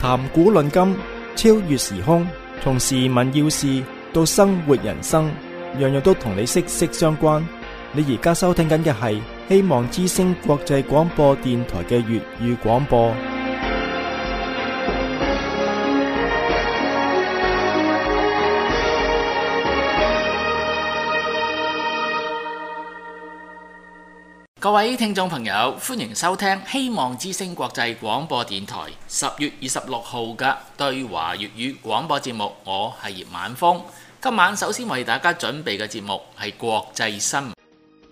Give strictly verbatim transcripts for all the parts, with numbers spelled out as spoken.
談古論今，超越時空，從時聞要事到生活人生，樣樣都同你息息相關。你而家收聽緊嘅係希望之聲國際廣播電台嘅粵語廣播。 各位聽眾朋友，歡迎收聽希望之聲國際廣播電台十月二十六號嘅對華粵語廣播節目。我係葉晚風，今晚首先為大家準備嘅節目係國際新聞。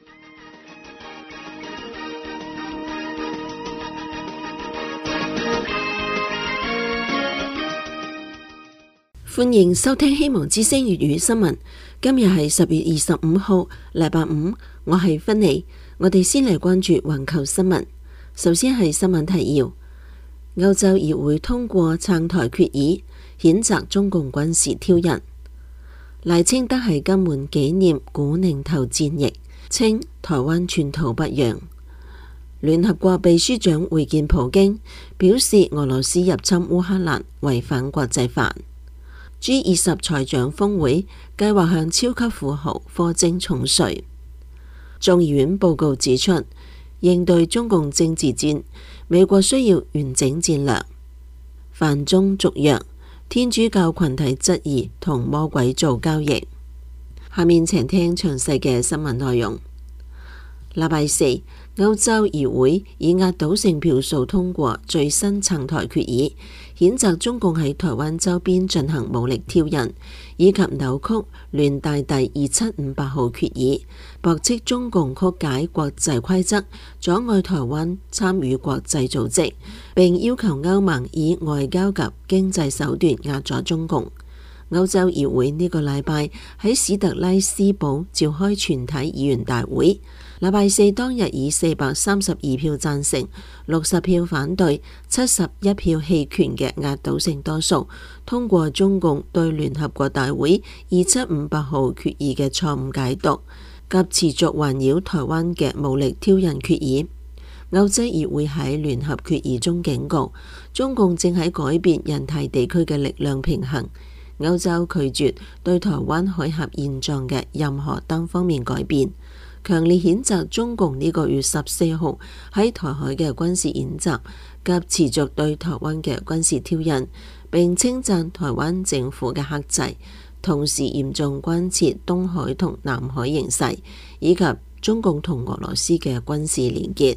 歡迎收聽希望之聲粵語新聞。今日係十月二十五號，禮拜五，我係芬妮。我哋先嚟關注環球新聞。首先係新聞提要：歐洲議會通過撐台決議，譴責中共軍事挑釁。賴清德喺金門紀念古寧頭戰役，稱台灣寸土不讓。聯合國秘書長會見普京，表示俄羅斯入侵烏克蘭違反國際法。G 二十財長峰會計劃向超級富豪課徵重稅。眾議院報告指出，應對中共政治戰，美國需要完整戰略。梵鐘續約，天主教群體質疑同魔鬼做交易。下面請聽詳細嘅新聞內容。禮拜四，歐洲議會以壓倒性票數通過最新撐台決議，譴責中共喺台灣周邊進行武力挑釁，以及扭曲聯大第二七五八號決議，駁斥中共曲解國際規則，阻礙台灣參與國際組織，並要求歐盟以外交及經濟手段壓阻中共。歐洲議會呢個禮拜喺史特拉斯堡召開全體議員大會，禮拜四當日以四百三十二票贊成、六十票反對、七十一票棄權嘅壓倒性多數，通過中共對聯合國大會二七五八號決議嘅錯誤解讀及持續環繞台灣嘅武力挑釁決議。歐洲議會喺聯合決議中警告，中共正喺改變印太地區嘅力量平衡。歐洲拒絕對台灣海峽現狀嘅任何單方面改變，強烈譴責中共呢個月十四號喺台海嘅軍事演習及持續對台灣嘅軍事挑釁，並稱讚台灣政府嘅克制，同時嚴重關切東海同南海形勢，以及中共同俄羅斯嘅軍事連結。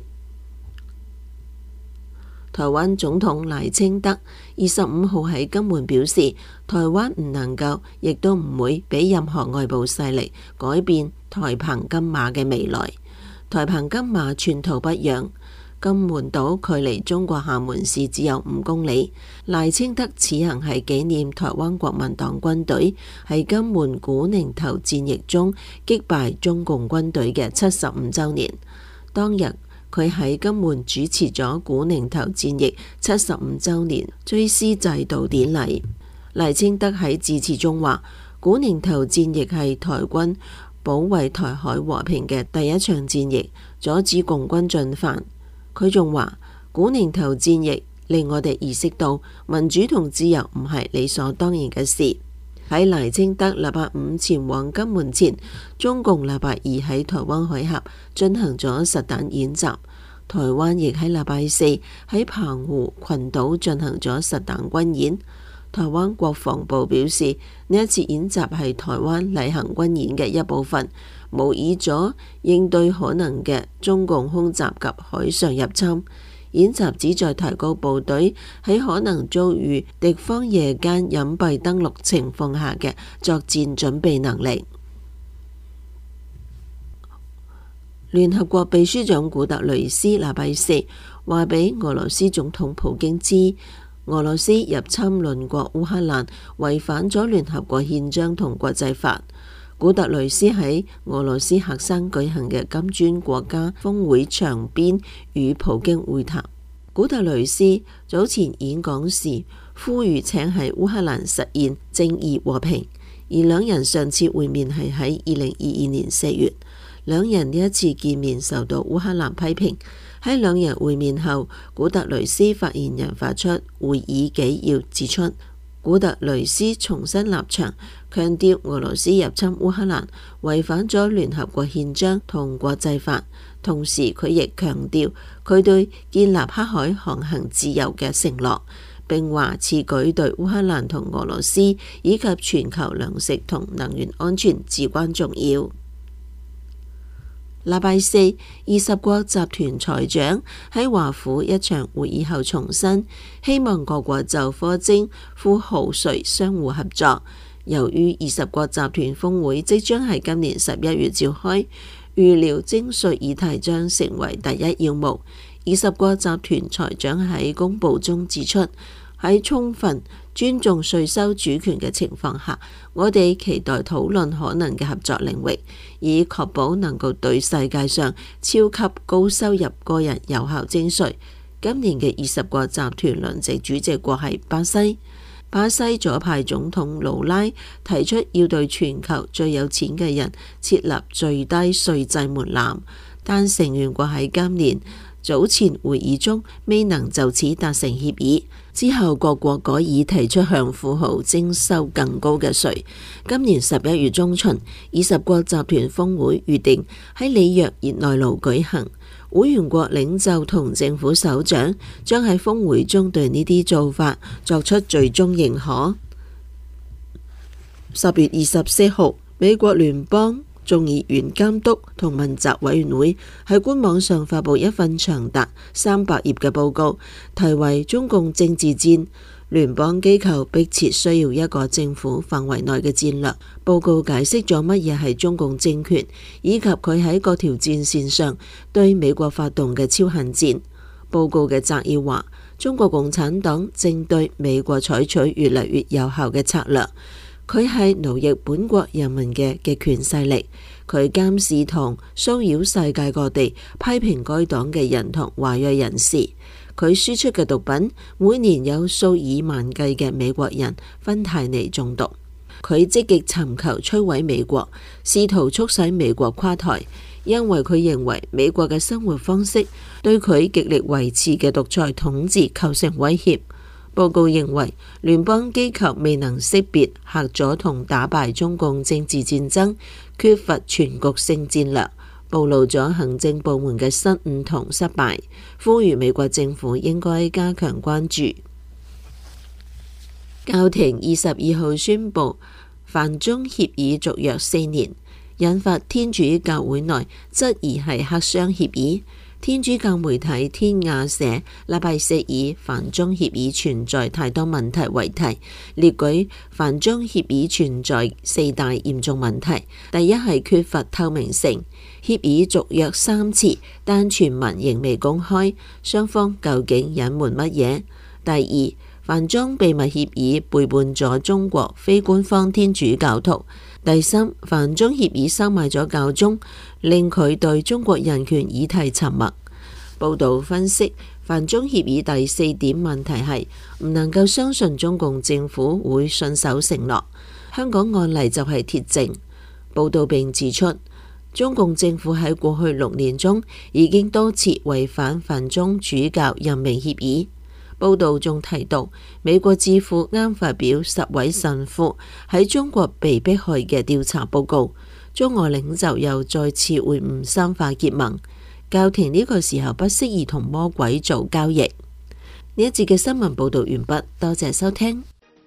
台灣總統賴清德二十五號喺金門表示，台灣唔能夠，亦都唔會俾任何外部勢力改變台澎金馬嘅未來。台澎金馬寸土不讓。金門島距離中國廈門市只有五公里。賴清德此行係紀念台灣國民黨軍隊喺金門古寧頭戰役中擊敗中共軍隊嘅七十五週年。當日，佢喺金門主持咗古寧頭戰役七十五週年追思祭悼典禮。賴清德喺致辭中話，古寧頭戰役係台軍保衛台海和平嘅第一場戰役，阻止共軍進犯。佢仲話，古寧頭戰役令我哋意識到民主同自由唔係理所當然嘅事。喺賴清德禮拜五前往金門前，中共禮拜二喺台灣海峽進行咗實彈演習，台灣亦喺禮拜四喺澎湖群島進行咗實彈軍演。台灣國防部表示，呢一次演習係台灣例行軍演嘅一部分，模擬咗應對可能嘅中共空襲及海上入侵。演習旨在提高部隊喺可能遭遇敵方夜間隱蔽登陸情況下嘅作戰準備能力。聯合國秘書長古特雷斯禮拜四話俾俄羅斯總統普京知，俄羅斯入侵鄰國烏克蘭違反咗聯合國憲章同國際法。古特雷斯喺俄羅斯喀山舉行嘅金磚國家峰會場邊與普京會談。古特雷斯早前演講時呼籲請喺烏克蘭實現正義和平，而兩人上次會面係喺二零二二年四月。 兩人呢一次見面受到烏克蘭批評。喺兩人會面後，古特雷斯發言人發出會議紀要，指出古特雷斯重申立場，強調俄羅斯入侵烏克蘭違反咗聯合國憲章同國際法。同時佢亦強調佢對建立黑海航行自由嘅承諾，並話此舉對烏克蘭同俄羅斯以及全球糧食同能源安全至關重要。禮拜四，二十國集團財長喺華府一場會議後重申，希望各國就課徵富豪稅相互合作。由於二十國集團峰會即將喺今年十一月召開，預料徵稅議題將成為第一要務。二十國集團財長喺公報中指出，喺充分尊重稅收主權嘅情況下，我哋期待討論可能嘅合作領域，以確保能夠對世界上超級高收入個人有效徵稅。今年嘅二十國集團輪值主席國係巴西。巴西左派總統盧拉提出要對全球最有錢嘅人設立最低稅制門檻，但成員國喺今年早前會議中未能就此達成協議。之後各國改以提出向富豪徵收更高嘅稅。今年十一月中旬，二十國集團峰會預定喺里約熱內盧舉行。會員國領袖同政府首長將喺峰會中對呢啲做法作出最終認可。十月二十四號，美國聯邦眾議院監督同問責委員會喺官網上發布一份長達三百頁嘅報告，題為《中共政治戰》，聯邦機構迫切需要一個政府範圍內嘅戰略。報告解釋咗乜嘢係中共政權，以及佢喺各條戰線上對美國發動嘅超限戰。報告嘅摘要話，中國共產黨正對美國採取越嚟越有效嘅策略，佢係奴役本國人民嘅極權勢力，佢監視同騷擾世界各地批評該黨嘅人同華裔人士，佢輸出嘅毒品每年有數以萬計嘅美國人芬太尼中毒。佢積極尋求摧毀美國，試圖促使美國垮台，因為佢認為美國嘅生活方式對佢極力維持嘅獨裁統治構成威脅。報告認為，聯邦機構未能識別嚇阻同打敗中共政治戰爭，缺乏全局性戰略，暴露咗行政部門嘅失誤同失敗，呼籲美國政府應該加強關注。教廷二十二號宣布梵中協議續約四年，引發天主教會內質疑係黑箱協議。天主教媒體天亞社禮拜四以梵中協議存在太多問題為題，列舉梵中協議存在四大嚴重問題。第一係缺乏透明性，協議續約三次，但傳聞仍未公開，雙方究竟隱瞞乜嘢？第二，梵中秘密協議背叛咗中國非官方天主教徒。第三，梵中協議收買咗教宗，令佢對中國人權議題沉默。報道分析，梵中協議第四點問題係唔能夠相信中共政府會信守承諾。香港案例就係鐵證。報道並指出，中共政府喺過去六年中已經多次違反梵中主教任命協議。報道仲提到，美國智庫啱發表十位神父喺中國被迫害嘅調查報告，中俄領袖又再次會晤深化結盟。教廷呢個時候不適宜同魔鬼做交易。呢一節嘅新聞報道完畢，多謝收聽。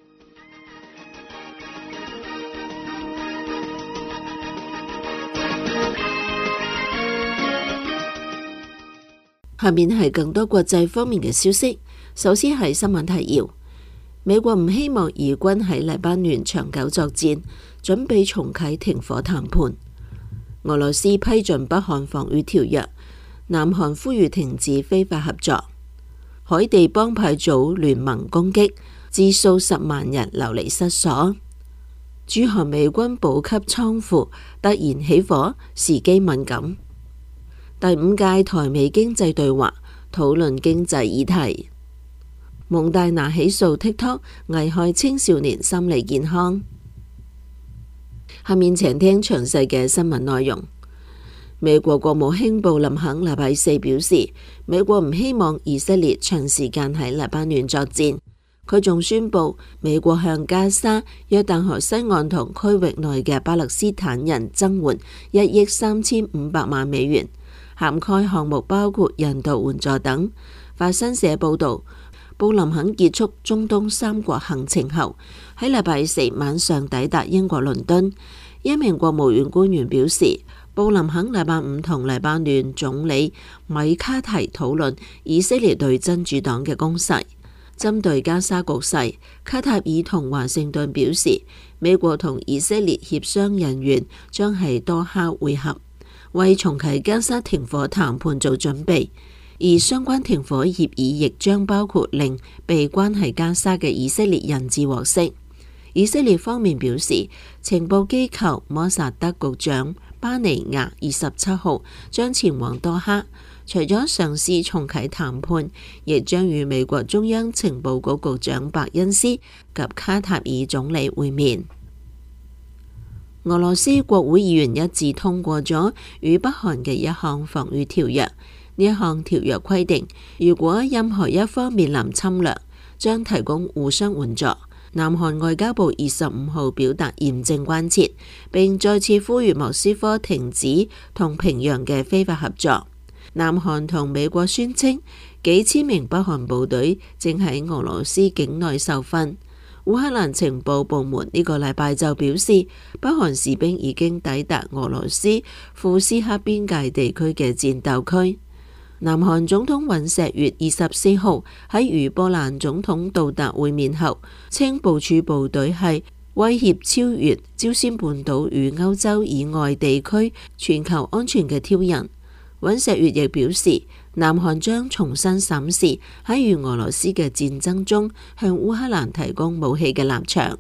下面係更多國際方面嘅消息。首先係新聞提要：美國唔希望以軍喺黎巴嫩長久作戰，準備重啟停火談判。俄羅斯批准北韓防禦條約，南韓呼籲停止非法合作。海地幫派組聯盟攻擊，致數十萬人流離失所。駐韓美軍補給倉庫突然起火，時機敏感。第五屆台美經濟對話討論經濟議題。蒙大拿起訴 TikTok 危害青少年心理健康。下面請聽詳細嘅新聞內容。 美國國務卿布林肯禮拜四表示，美國唔希望以色列長時間喺黎巴嫩作戰。佢仲宣布，美國向加沙、約旦河西岸同區域內嘅巴勒斯坦人增援一億三千五百萬美元，涵蓋項目包括人道援助等。法新社報導，布林肯結束中東三國行程後，喺禮拜四晚上抵達英國倫敦。一名國務院官員表示，布林肯禮拜五同黎巴嫩總理米卡提討論以色列對真主黨嘅攻勢。針對加沙局勢，卡塔爾同華盛頓表示，美國同以色列協商人員將喺多哈會合，為重啟加沙停火談判做準備。而相關停火協議亦將包括令被關喺加沙嘅以色列人質獲釋。以色列方面表示，情報機構摩薩德局長巴尼亞二十七號將前往多哈，除咗嘗試重啟談判，亦將與美國中央情報局局長伯恩斯及卡塔爾總理會面。俄羅斯國會議員一致通過咗與北韓嘅一項防禦條約。呢一項條約規定，如果任何一方面臨侵略，將提供互相援助。南韓外交部二十五號表達嚴正關切，並再次呼籲莫斯科停止同平壤嘅非法合作。南韓同美國宣稱，幾千名北韓部隊正喺俄羅斯境內受訓。烏克蘭情報部門呢個禮拜就表示，北韓士兵已經抵達俄羅斯庫斯克邊界地區嘅戰鬥區。南韓總統尹錫悅二十四號喺與波蘭總統杜達會面後，稱部署部隊係威脅超越朝鮮半島與歐洲以外地區全球安全嘅挑釁。尹錫悅亦表示，南韓將重新審視喺與俄羅斯嘅戰爭中向烏克蘭提供武器嘅立場。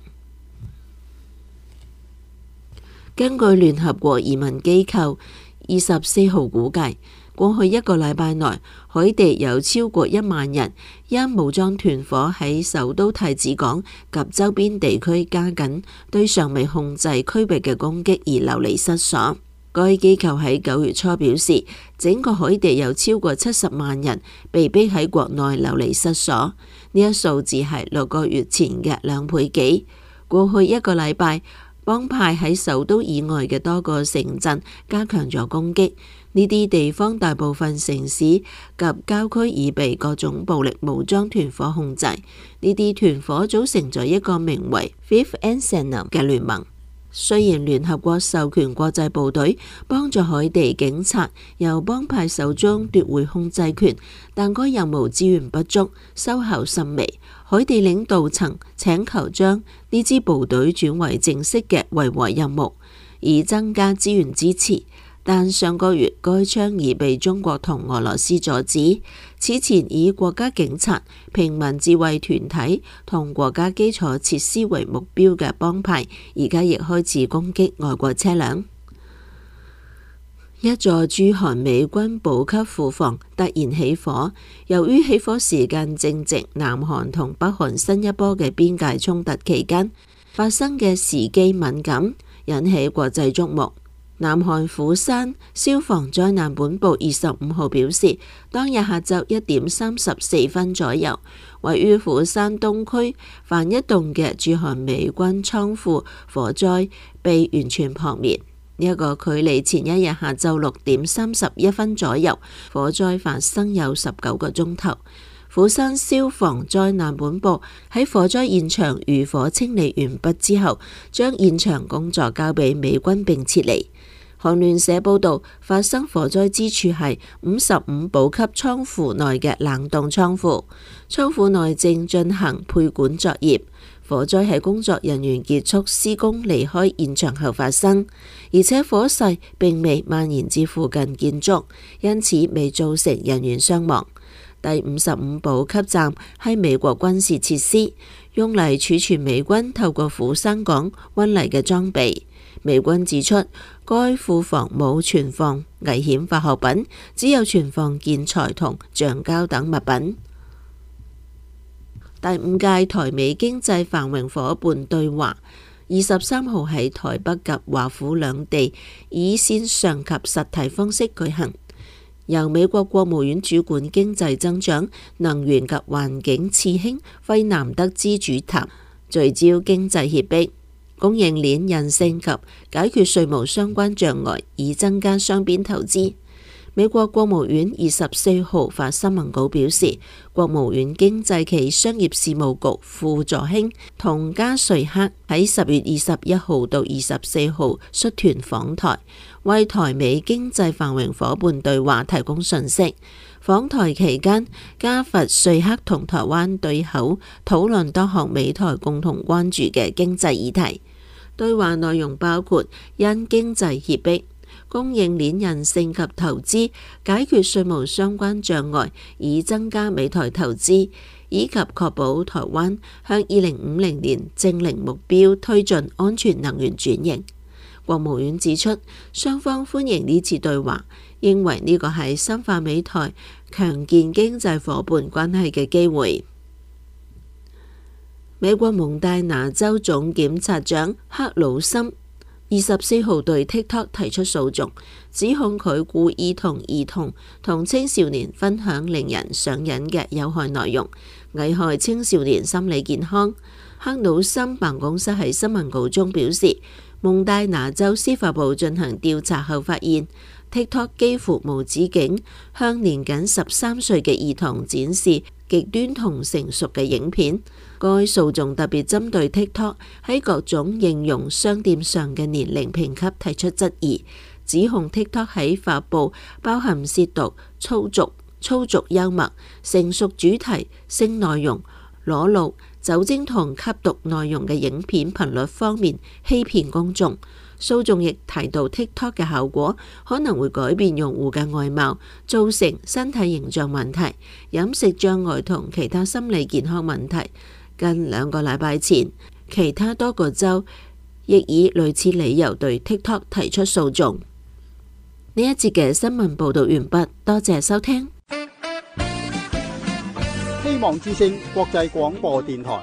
根據聯合國移民機構二十四號估計，過去一個禮拜內，海地有超過一萬人因武裝團伙喺首都太子港及周邊地區加緊對尚未控制區域嘅攻擊而流離失所。該機構喺九月初表示，整個海地有超過七十萬人被逼喺國內流離失所，呢一數字係六個月前嘅兩倍幾。過去一個禮拜，幫派喺首都以外嘅多個城鎮加強咗攻擊。呢啲地方大部分城市及郊區已被各種暴力武裝團伙控制。呢啲團伙組成咗一個名為 Fifth Essenem 嘅聯盟。雖然聯合國授權國際部隊幫助海地警察由幫派手中奪回控制權，但該任務資源不足，收效甚微。海地領導層請求將呢支部隊轉為正式嘅維和任務，以增加資源支持。但上個月該倡議被中國同俄羅斯阻止。此前以國家警察、平民自衛團體同國家基礎設施為目標嘅幫派，而家亦開始攻擊外國車輛。一座駐韓美軍補給庫房突然起火，由於起火時間正值南韓同北韓新一波嘅邊界衝突期間，發生嘅時機敏感，引起國際矚目。南韓釜山消防災難本部二十五號表示，當日下晝一點三十四分左右，位於釜山東區凡一棟嘅駐韓美軍倉庫火災被完全撲滅。呢一個距離前一日下晝六點三十一分左右，火災發生有十九個鐘頭。釜山消防災難本部喺火災現場餘火清理完畢之後，將現場工作交俾美軍並撤離。韓聯社報道，發生火災之處係五十五補給倉庫內嘅冷凍倉庫，倉庫內正進行配管作業。火災喺工作人員結束施工離開現場後發生，而且火勢並未蔓延至附近建築，因此未造成人員傷亡。第五十五補給站係美國軍事設施，用嚟儲存美軍透過釜山港運嚟嘅裝備。美軍指出，該庫房冇存放危險化學品，只有存放建材同橡膠等物品。第五屆台美經濟繁榮夥伴對話二二十三號喺台北及華府兩地以線上及實體方式舉行，由美國國務院主管經濟增長、能源及環境次卿費南德茲主談，聚焦經濟脅迫、供應鏈韌性及解決稅務相關障礙，以增加雙邊投資。美國國務院二十四號發新聞稿表示，國務院經濟暨商業事務局副助卿同加瑞克喺十月二十一號到二十四號率團訪台，為台美經濟繁榮夥伴對話提供訊息。訪台期間，加佛瑞克同台灣對口討論多項美台共同關注嘅經濟議題。對話內容包括因經濟脅迫、供應鏈韌性及投資，解決稅務相關障礙，以增加美台投資，以及確保台灣向二零五零年淨零目標推進安全能源轉型。國務院指出，雙方歡迎呢次對話，認為呢個係深化美台強健經濟夥伴關係嘅機會。美國蒙大拿州總檢察長克魯森二十四號對 TikTok 提出訴訟，指控佢故意同兒童同青少年分享令人上癮嘅有害內容，危害青少年心理健康。克魯森辦公室喺新聞稿中表示，蒙大拿州司法部進行調查後發現，TikTok 幾乎無止境向年僅十三歲嘅兒童展示極端同成熟嘅影片。該訴訟特別針對 TikTok 喺各種應用商店上嘅年齡評級提出質疑，指控 TikTok 喺發布包含褻瀆、粗俗、粗俗幽默、成熟主題、性內容、裸露、酒精同吸毒內容嘅影片頻率方面欺騙公眾。訴訟亦提到 TikTok 嘅效果可能會改變用戶嘅外貌，造成身體形象問題、飲食障礙同其他心理健康問題。近兩個禮拜前，其他多個州亦以類似理由對 TikTok 提出訴訟。呢一節嘅新聞報道完畢，多謝收聽。 希望之聲國際廣播電台。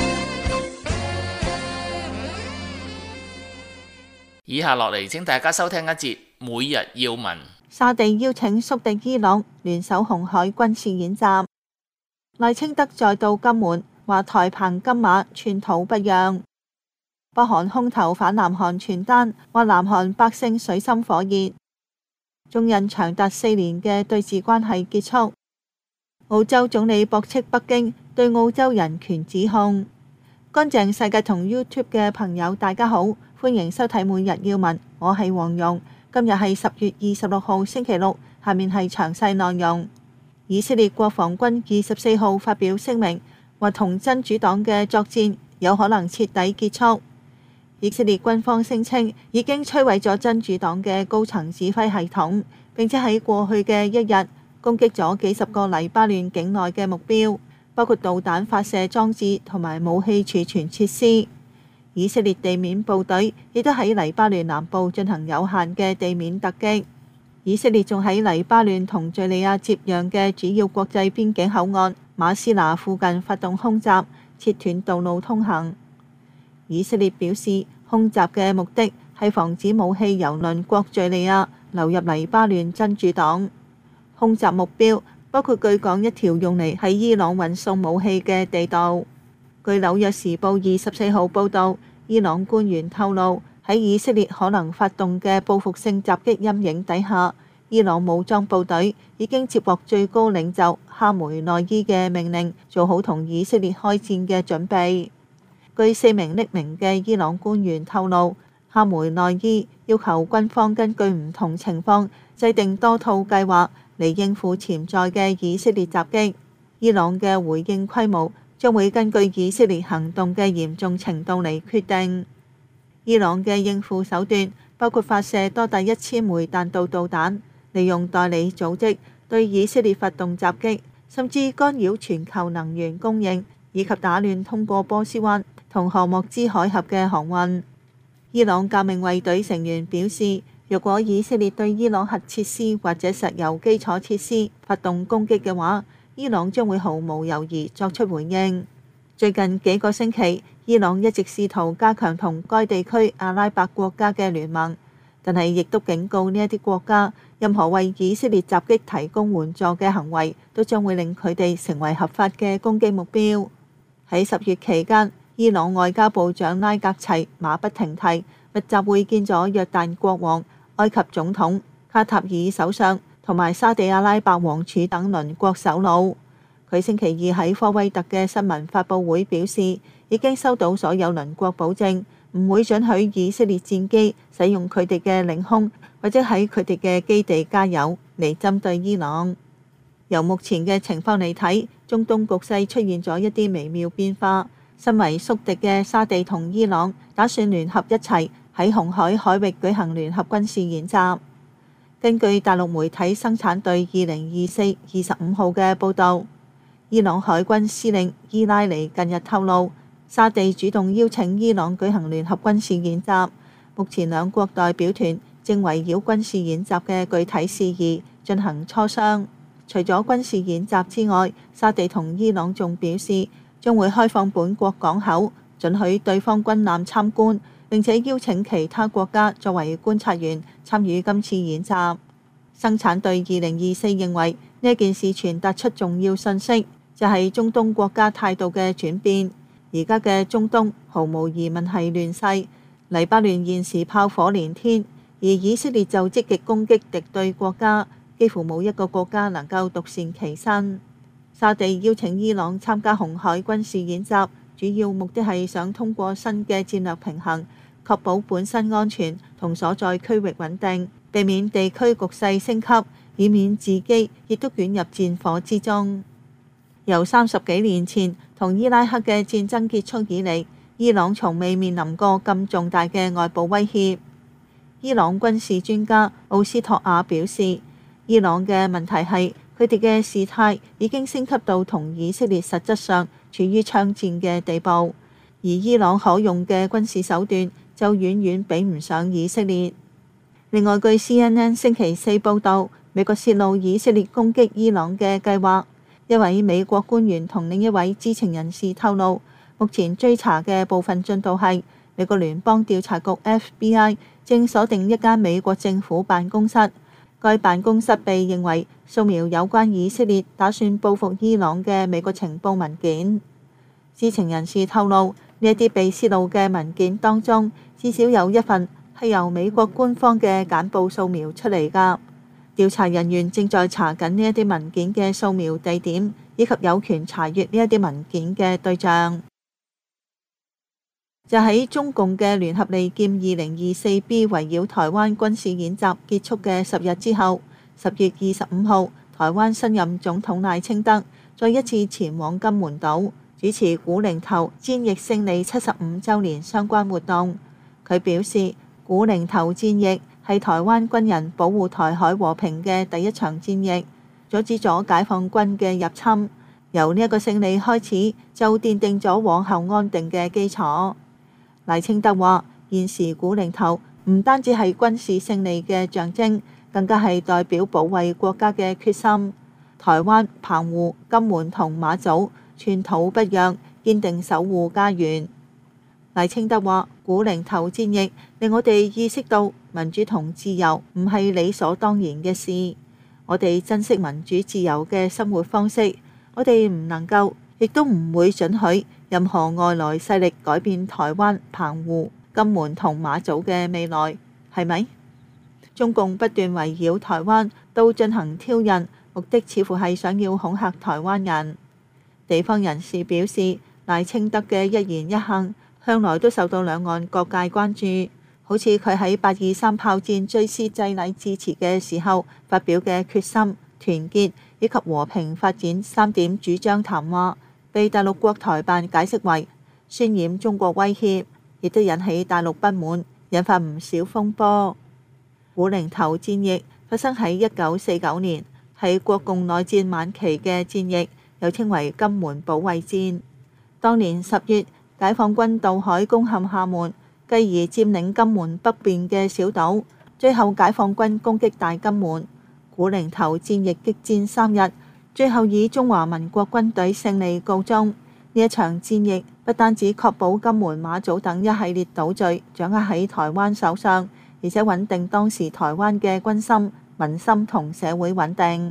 以下落嚟，請大家收聽一節每日要聞。 沙地邀請宿敵伊朗聯手紅海軍事演習。賴清德再到金門，話台澎金馬寸土不讓。北韓空投反南韓傳單，話南韓百姓水深火熱。中印長達四年嘅對峙關係結束。澳洲總理駁斥北京對澳洲人權指控。乾淨世界同 YouTube 嘅朋友大家好，歡迎收睇每日要聞，我係黃蓉。今日係十月二十六號星期六，下面係詳細內容。以色列國防軍二十四號發表聲明，話同真主黨嘅作戰有可能徹底結束。以色列軍方聲稱已經摧毀咗真主黨嘅高層指揮系統，並且喺過去嘅一日攻擊咗幾十個黎巴嫩境內嘅目標，包括導彈發射裝置同埋武器儲存設施。以色列地面部隊亦都喺黎巴嫩南部進行有限嘅地面突擊。以色列仲喺黎巴嫩同敘利亞接壤嘅主要國際邊境口岸馬斯拿附近發動空襲，切斷道路通行。以色列表示，空襲嘅目的係防止武器由鄰國敘利亞流入黎巴嫩真主黨。空襲目標包括據講一條用嚟喺伊朗運送武器嘅地道。據紐約時報二十四號報導，伊朗官員透露，喺以色列可能發動嘅報復性襲擊陰影底下，伊朗武裝部隊已經接獲最高領袖哈梅內伊嘅命令，做好同以色列開戰嘅準備。據四名匿名嘅伊朗官員透露，哈梅內伊要求軍方根據唔同情況制定多套計劃嚟應付潛在嘅以色列襲擊。伊朗嘅回應規模將會根據以色列行動嘅嚴重程度嚟決定。伊朗嘅應付手段包括發射多達一千枚彈道導彈，利用代理組織對以色列發動襲擊，甚至干擾全球能源供應，以及打亂通過波斯灣同荷莫茲海峽嘅航運。伊朗革命衛隊成員表示，若果以色列對伊朗核設施或者石油基礎設施發動攻擊嘅話，伊朗將會毫無猶豫作出回應。 最近幾個星期，伊朗一直試圖加強同該地區阿拉伯國家嘅聯盟，但係亦都警告呢一啲國家，任何為以色列襲擊提供援助嘅行為，都將會令佢哋成為合法嘅攻擊目標。喺十月期間，伊朗外交部長拉格齊馬不停蹄，密集會見咗約旦國王、埃及總統、卡塔爾首相同埋沙地阿拉伯王儲等鄰國首腦。佢星期二喺科威特嘅新聞發佈會表示，已經收到所有鄰國保證，唔會准許以色列戰機使用佢哋嘅領空或者喺佢哋嘅基地加油嚟針對伊朗。由目前嘅情況嚟睇，中東局勢出現咗一啲微妙變化。身為宿敵嘅沙地同伊朗打算聯合一齊喺紅海海域舉行聯合軍事演習。根據大陸媒體生產隊二零二四二十五號嘅報導，伊朗海軍司令伊拉尼近日透露，沙地主動邀請伊朗舉行聯合軍事演習。目前兩國代表團正圍繞軍事演習嘅具體事宜進行磋商。除咗軍事演習之外，沙地同伊朗仲表示將會開放本國港口，准許對方軍艦參觀，並且邀請其他國家作為觀察員參與今次演習。生產隊二零二四認為呢件事傳達出重要信息，就係中東國家態度嘅轉變。而家嘅中東毫無疑問係亂世，黎巴嫩現時炮火連天，而以色列就積極攻擊敵對國家，幾乎冇一個國家能夠獨善其身。沙地邀請伊朗參加紅海軍事演習，主要目的係想通過新嘅戰略平衡，確保本身安全同所在區域穩定，避免地區局勢升級，以免自己亦都捲入戰火之中。由三十幾年前同伊拉克嘅戰爭結束以嚟，伊朗從未面臨過咁重大嘅外部威脅。伊朗軍事專家奧斯托亞表示，伊朗嘅問題係佢哋嘅事態已經升級到同以色列實質上處於槍戰嘅地步，而伊朗可用嘅軍事手段就遠遠比唔上以色列。另外，據 C N N 星期四報導，美國泄露以色列攻擊伊朗嘅計劃。一位美國官員同另一位知情人士透露，目前追查嘅部分進度係美國聯邦調查局 F B I 正鎖定一間美國政府辦公室，該辦公室被認為掃描有關以色列打算報復伊朗嘅美國情報文件。知情人士透露，呢一啲被泄露嘅文件當中，至少有一份係由美國官方嘅簡報掃描出嚟㗎。調查人員正在查緊呢一啲文件嘅掃描地點，以及有權查閱呢一啲文件嘅對象。就喺中共嘅聯合利劍二零二四 B 圍繞台灣軍事演習結束嘅十日之後，十月二十五號，台灣新任總統賴清德再一次前往金門島主持古寧頭戰役勝利七十五週年相關活動。佢表示，古寧頭戰役係台灣軍人保護台海和平嘅第一場戰役，阻止咗解放軍嘅入侵。由呢一個勝利開始，就奠定咗往後安定嘅基礎。賴清德話：現時古寧頭唔單止係軍事勝利嘅象徵，更加係代表保衛國家嘅決心。台灣、澎湖、金門同馬祖寸土不讓，堅定守護家園。賴清德話：古寧頭戰役令我哋意識到民主同自由唔係理所當然嘅事，我哋珍惜民主自由嘅生活方式，我哋唔能夠，亦都唔會准許任何外來勢力改變台灣、澎湖、金門同馬祖嘅未來，係咪？中共不斷圍繞台灣都進行挑釁，目的似乎係想要恐嚇台灣人。地方人士表示，賴清德嘅一言一行向來都受到兩岸各界關注，好似佢喺八二三炮戰追思祭禮致辭嘅時候發表嘅決心、團結以及和平發展三點主張談話，被大陸國台辦解釋為渲染中國威脅，亦都引起大陸不滿，引發唔少風波。古寧頭戰役發生喺一九四九年，係國共內戰晚期嘅戰役，又稱為金門保衛戰。當年十月，解放軍渡海攻陷廈門，繼而佔領金門北邊嘅小島，最後解放軍攻擊大金門。古寧頭戰役激戰三日，最後以中華民國軍隊勝利告終。呢呢一場戰役不單止確保金門、馬祖等一系列島嶼掌握喺台灣手上，而且穩定當時台灣嘅軍心、民心同社會穩定。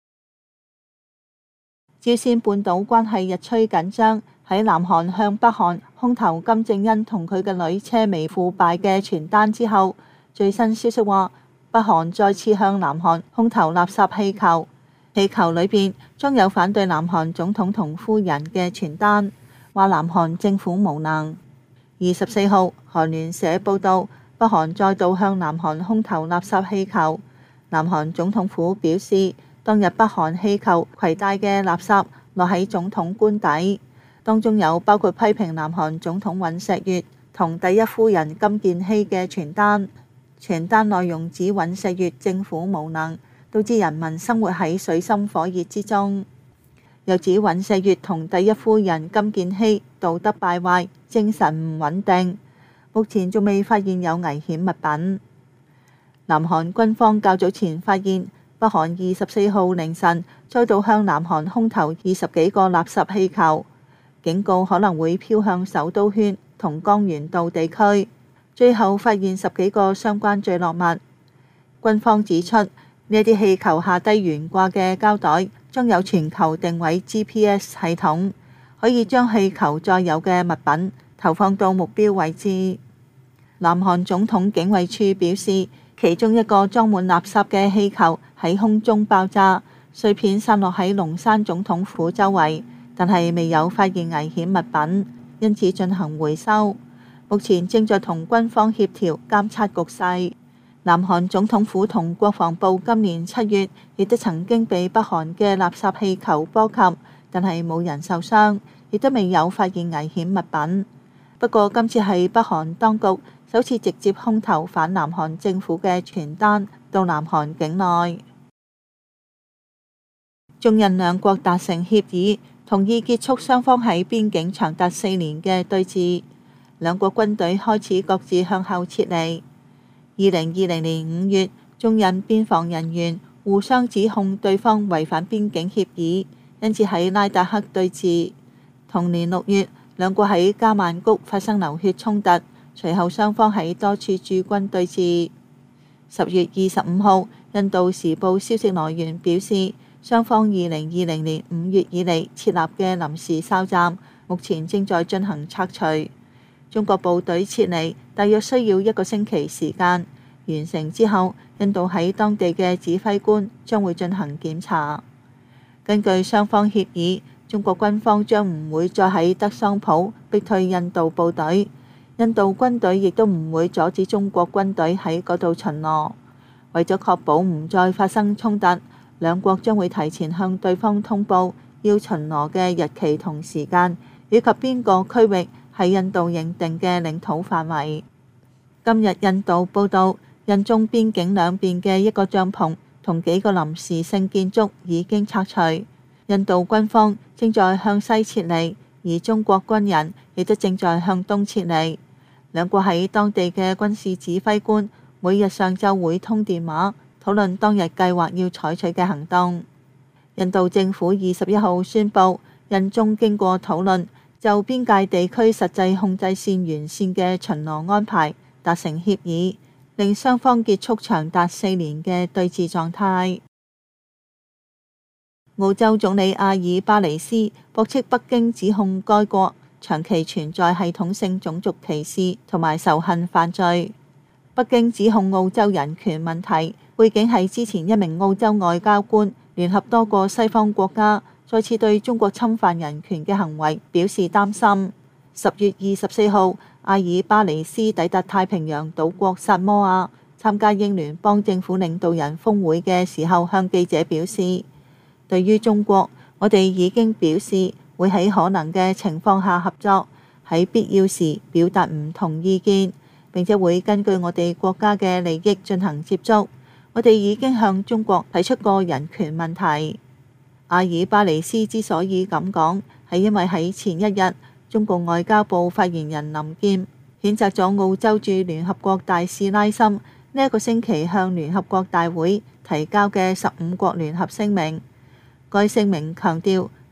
朝鮮半島關係日趨緊張，喺南韓向北韓空投金正恩同佢嘅女車眉腐敗嘅傳單之後，最新消息話北韓再次向南韓空投垃圾氣球，氣球裏邊裝有反對南韓總統同夫人嘅傳單，話南韓政府無能。二十四號，韓聯社報道，北韓再度向南韓空投垃圾氣球。南韓總統府表示，當日北韓氣球攜帶嘅垃圾落喺總統官邸，當中有包括批評南韓總統尹錫悅同第一夫人金建希嘅傳單。傳單內容指尹錫悅政府無能，導致人民生活喺水深火熱之中，又指尹錫悅同第一夫人金建希道德敗壞，精神唔穩定，目前仲未發現有危險物品。南韓軍方較早前發現北韓二十四號凌晨再度向南韓空投二十幾個垃圾氣球，警告可能會飄向首都圈同江原道地區，最後發現十幾個相關墜落物。軍方指出，呢一啲氣球下低懸掛嘅膠袋裝有全球定位 G P S 系統，可以將氣球載有嘅物品投放到目標位置。南韓總統警衛處表示，其中一個裝滿垃圾嘅氣球喺空中爆炸，碎片散落喺龍山總統府周圍，但係未有發現危險物品，因此進行回收。目前正在同軍方協調監察局勢。南韓總統府同國防部今年七月亦都曾經被北韓嘅垃圾氣球波及，但係冇人受傷，亦都未有發現危險物品。不過今次係北韓當局首次直接空投反南韓政府嘅傳單到南韓境內。中印兩國達成協議，同意結束雙方喺邊境長達四年嘅對峙，兩國軍隊開始各自向後撤離。二零二零年五月，中印邊防人員互相指控對方違反邊境協議，因此喺拉達克對峙。同年六月，兩國喺加曼谷發生流血衝突，隨後雙方喺多處駐軍對峙。十月二十五號，印度時報消息來源表示，雙方二零二零年五月以嚟設立嘅臨時哨站，目前正在進行拆除。中國部隊撤離大約需要一個星期時間，完成之後，印度喺當地嘅指揮官將會進行檢查。根據雙方協議，中國軍方將唔會再喺德桑普逼退印度部隊，印度軍隊亦都唔會阻止中國軍隊喺嗰度巡邏。為咗確保唔再發生衝突，兩國將會提前向對方通報要巡邏嘅日期同時間，以及邊個區域係印度認定嘅領土範圍。今日印度報道，印中邊境兩邊嘅一個帳篷同幾個臨時性建築已經拆除。印度軍方正在向西撤離，而中國軍人亦都正在向東撤離。兩國喺當地嘅軍事指揮官每日上晝會通電話，討論當日計劃要採取嘅行動。印度政府二十一號宣布，印中經過討論，就邊界地區實際控制線沿線嘅巡邏安排達成協議，令雙方結束長達四年嘅對峙狀態。澳洲總理阿爾巴尼斯駁斥北京指控該國長期存在系統性種族歧視同埋仇恨犯罪。北京指控澳洲人權問題背景係之前一名澳洲外交官聯合多個西方國家再次對中國侵犯人權嘅行為表示擔心。十月二十四號，阿爾巴尼斯抵達太平洋島國薩摩亞參加英聯邦政府領導人峰會嘅時候，向記者表示，對於中國，我哋已經表示會喺可能嘅情況下合作，喺必要時表達唔同意見，並且會根據我哋國家嘅利益進行接觸。我哋已經向中國提出過人權問題。阿爾巴尼斯之所以咁講，係因為喺前一日，中共外交部發言人林劍譴責咗澳洲駐聯合國大使拉森呢一個星期向聯合國大會提交嘅十五國聯合聲明。該聲明強調，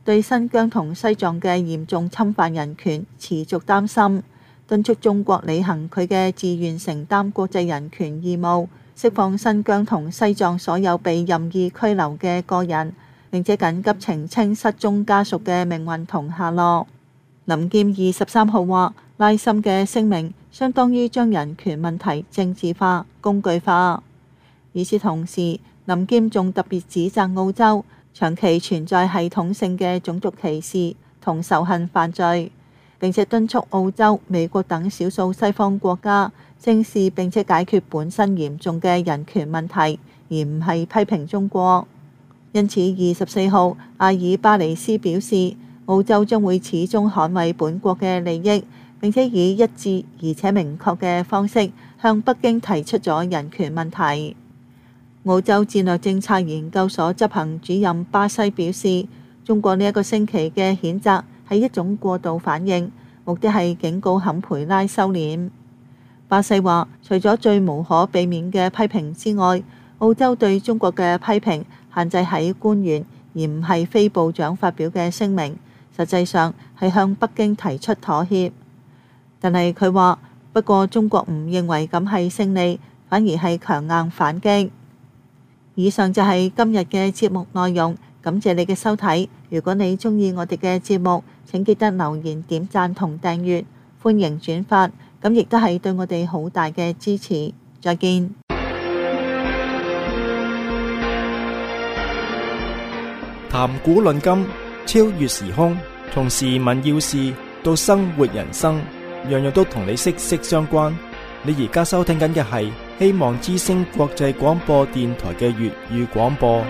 對新疆同西藏嘅嚴重侵犯人權持續擔心，敦促中國履行佢嘅自願承擔國際人權義務，釋放新疆同西藏所有被任意拘留嘅個人，並且緊急澄清失蹤家屬嘅命運同下落。林劍二十三號話，拉森嘅聲明相當於將人權問題政治化、工具化。與此同時，林劍仲特別指責澳洲長期存在系統性嘅種族歧視同仇恨犯罪，並且敦促澳洲、美國等少數西方國家正視並且解決本身嚴重嘅人權問題，而唔係批評中國。因此，二十四號，阿爾巴尼斯表示，澳洲將會始終捍衛本國嘅利益，並且以一致而且明確嘅方式向北京提出咗人權問題。澳洲戰略政策研究所執行主任巴西表示，中國呢一個星期嘅譴責係一種過度反應，目的係警告坎培拉收斂。巴西話，除咗最無可避免嘅批評之外，澳洲對中國嘅批評限制喺官員，而唔係非部長發表嘅聲明，實際上係向北京提出妥協。但係佢話，不過中國唔認為咁係勝利，反而係強硬反擊。以上就係今日嘅節目內容，感謝你嘅收睇。如果你鍾意我哋嘅節目，請記得留言、點讚同訂閱，歡迎轉發，咁亦都係對我哋好大嘅支持。再見。 談古論今，超越時空，從時聞要事到生活人生，樣樣都同你息息相關。你而家收聽緊嘅係希望之聲國際廣播電台嘅粵語廣播。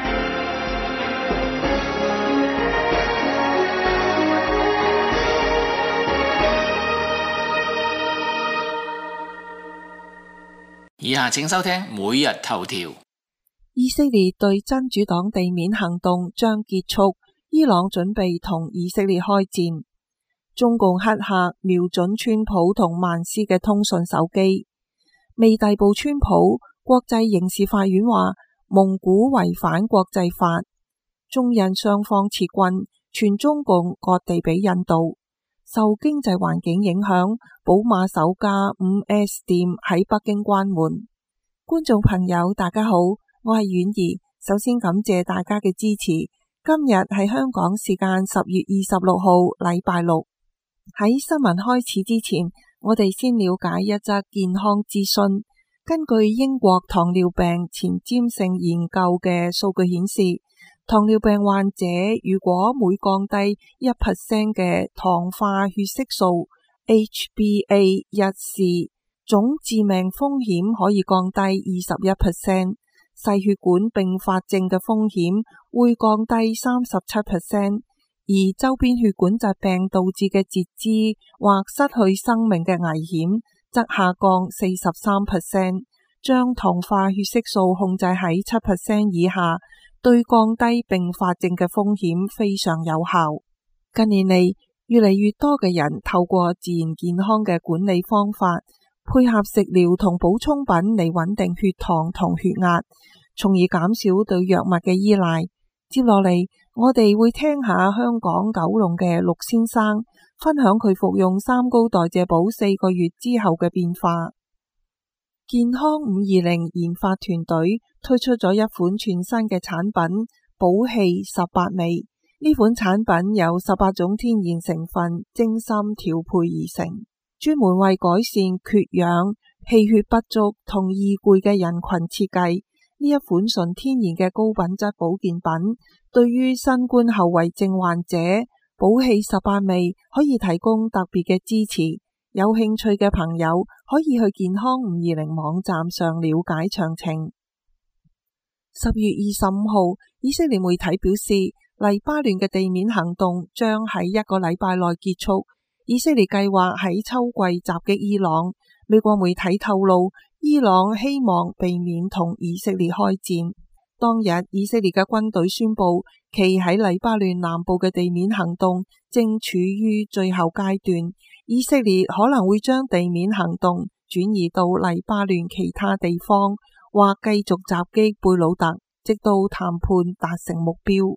以下請收聽每日頭條。 以色列對真主黨地面行動將結束，伊朗準備同以色列開戰。中共黑客瞄準川普同曼斯嘅通訊手機，未逮捕川普，國際刑事法院話蒙古違反國際法。中印雙方撤軍，全中共割地俾印度。受經濟環境影響，寶馬首家五 S 店喺北京關門。觀眾朋友大家好，我係婉兒，首先感謝大家嘅支持。今日係香港時間十月二十六號禮拜六。喺新聞開始之前，我哋先了解一則健康資訊。根據英國糖尿病前瞻性研究嘅數據顯示，糖尿病患者如果每降低一 percent 嘅糖化血色素 H B A 一 C， 總致命風險可以降低二十一 percent， 細血管併發症嘅風險會降低三十七 percent。而周邊血管疾病導致嘅截肢或失去生命嘅危險則下降四十三 percent， 將糖化血色素控制喺七 percent 以下，對降低併發症嘅風險非常有效。近年嚟，越嚟越多嘅人透過自然健康嘅管理方法，配合食療同補充品嚟穩定血糖同血壓，從而減少對藥物嘅依賴。接落嚟，我哋會聽下香港九龍嘅陸先生分享佢服用三高代謝寶四個月之後嘅變化。健康五二零研發團隊推出咗一款全新嘅產品寶氣十八味，呢款產品有十八種天然成分精心調配而成，專門為改善缺氧、氣血不足同易攰嘅人群設計。呢一款純天然嘅高品質保健品，對於新冠後遺症患者，寶氣十八味可以提供特別嘅支持。有興趣嘅朋友可以去健康五二零網站上了解詳情。十月二十五號，以色列媒體表示，黎巴嫩嘅地面行動將喺一個禮拜內結束。以色列計劃喺秋季襲擊伊朗。美國媒體透露，伊朗希望避免同以色列開戰。當日，以色列嘅軍隊宣布，其喺黎巴嫩南部嘅地面行動正處於最後階段。以色列可能會將地面行動轉移到黎巴嫩其他地方，或繼續襲擊貝魯特，直到談判達成目標。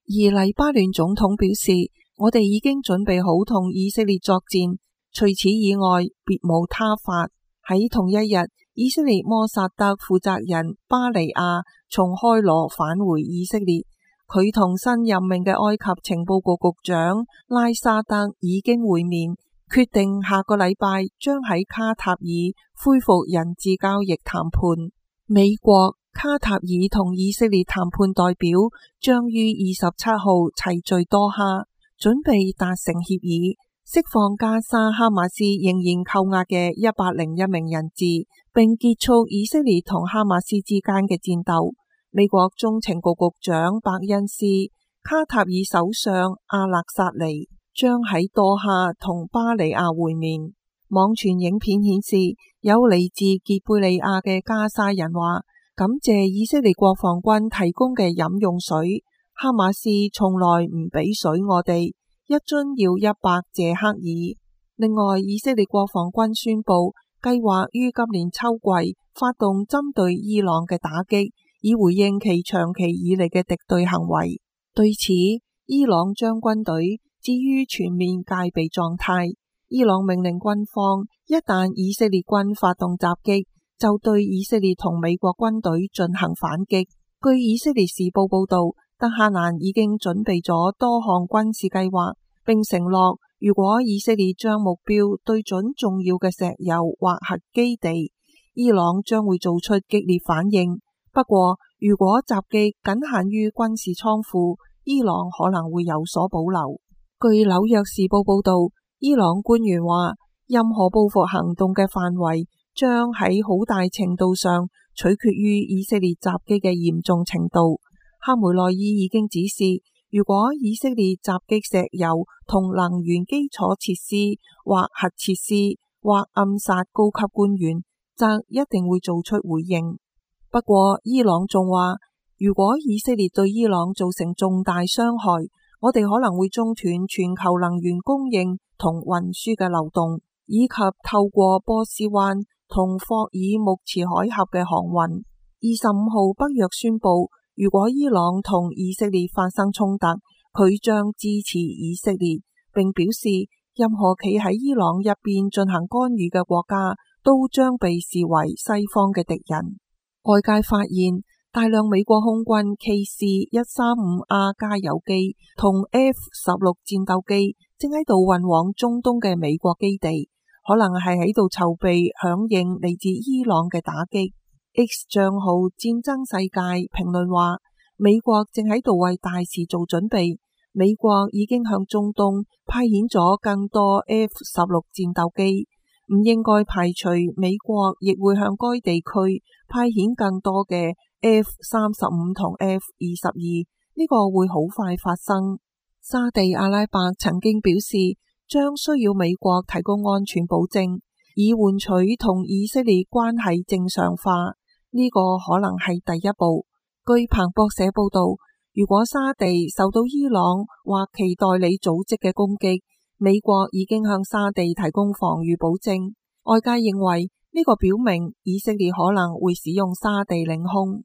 而黎巴嫩總統表示，我哋已經準備好同以色列作戰，除此以外別無他法。喺同一日，以色列摩薩德負責人巴尼亞從開羅返回以色列，佢同新任命嘅埃及情報局局長拉沙德已經會面，決定下個禮拜將喺卡塔爾恢復人質交易談判。美國、卡塔爾同以色列談判代表將於二十七號齊聚多哈，準備達成協議，釋放加沙哈馬斯仍然扣押嘅一百零一名人質，並結束以色列同哈馬斯之間嘅戰鬥。美國中情局局長伯恩斯、卡塔爾首相阿勒薩尼將喺多哈同巴里亞會面。網傳影片顯示，有嚟自傑貝利亞嘅加沙人話，感謝以色列國防軍提供嘅飲用水，哈馬斯從來唔俾水我哋，一樽要一百謝克爾。另外，以色列國防軍宣布計劃於今年秋季發動針對伊朗嘅打擊，以回應其長期以嚟嘅敵對行為。對此，伊朗將軍隊置於全面戒備狀態。伊朗命令軍方一旦以色列軍發動襲擊，就對以色列同美國軍隊進行反擊。據以色列時報報道，德黑蘭已經準備咗多項軍事計劃，並承諾如果以色列將目標對準重要嘅石油或核基地，伊朗將會做出激烈反應。不過，如果襲擊僅限於軍事倉庫，伊朗可能會有所保留。據紐約時報報道，伊朗官員話，任何報復行動嘅範圍將喺好大程度上取決於以色列襲擊嘅嚴重程度。哈梅內伊已經指示，如果以色列襲擊石油同能源基礎設施或核設施，或暗殺高級官員，則一定會做出回應。不過，伊朗仲話，如果以色列對伊朗造成重大傷害，我哋可能會中斷全球能源供應同運輸嘅流動，以及透過波斯灣同霍爾木茨海峽嘅航運。二十五號，北約宣布，如果伊朗同以色列發生衝突，佢將支持以色列，並表示任何企喺伊朗一邊進行干預嘅國家都將被視為西方嘅敵人。外界發現大量美國空軍 K C 一三五 R 加油機同 F 十六戰鬥機正喺度運往中東嘅美國基地，可能係喺度籌備響應嚟自伊朗嘅打擊。X 賬號戰爭世界評論話，美國正喺度為大事做準備，美國已經向中東派遣咗更多 F 十六戰鬥機，唔應該排除美國亦會向該地區派遣更多嘅 F 三十五同 F 二十二，呢個會好快發生。沙地阿拉伯曾經表示，將需要美國提供安全保證，以換取同以色列關係正常化。呢個可能係第一步。據彭博社報道，如果沙地受到伊朗或其代理組織嘅攻擊，美國已經向沙地提供防禦保證。外界認為呢個表明以色列可能會使用沙地領空。